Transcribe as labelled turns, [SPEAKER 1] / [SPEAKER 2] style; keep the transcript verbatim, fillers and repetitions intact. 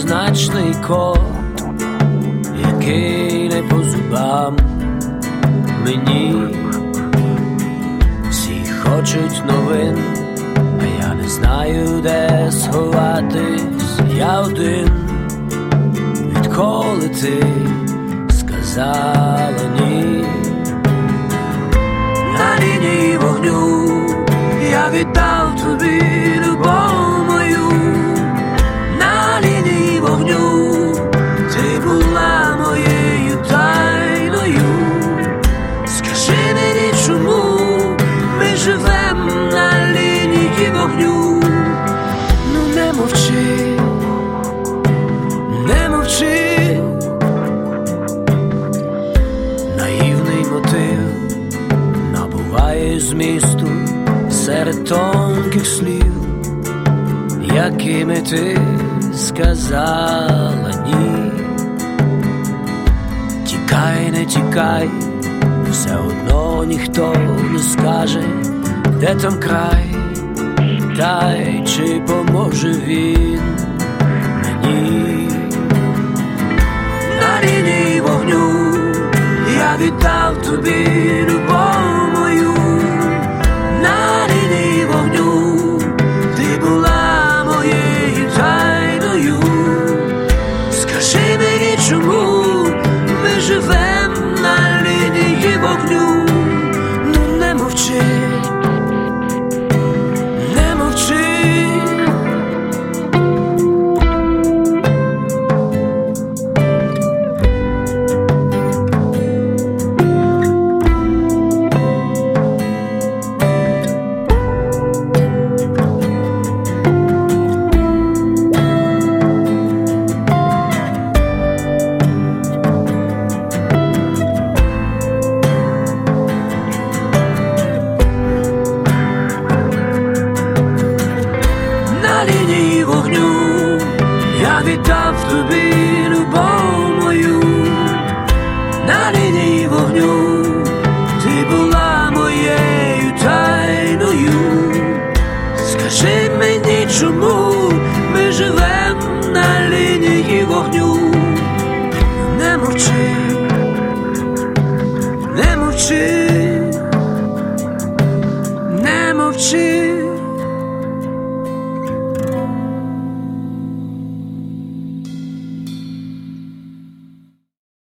[SPEAKER 1] неоднозначний код, який не по зубам мені. Всі хочуть новин, а я не знаю, де сховатись. Я один, відколи ти сказала ні. На лінії вогню я віддав тобі любов мою. На лінії вогню ти була моєю тайною. Скажи мені, чому ми живем на лінії вогню? Ну не мовчи, не мовчи. Наївний мотив набуває змісту серед тонких слів, якими ти сказала ні. Тікай, не тікай, все одно ніхто не скаже, де там край, та й чи поможе він мені. На лінії вогню я віддав тобі любов мою. На лінії вогню ти була моєю тайною. Скажи мені, чому ми живем на лінії вогню? Ну не мовчи, не мовчи. На лінії вогню я віддав тобі любов мою. На лінії вогню ти була моєю тайною. Скажи мені, чому ми живем на лінії вогню? Не мовчи.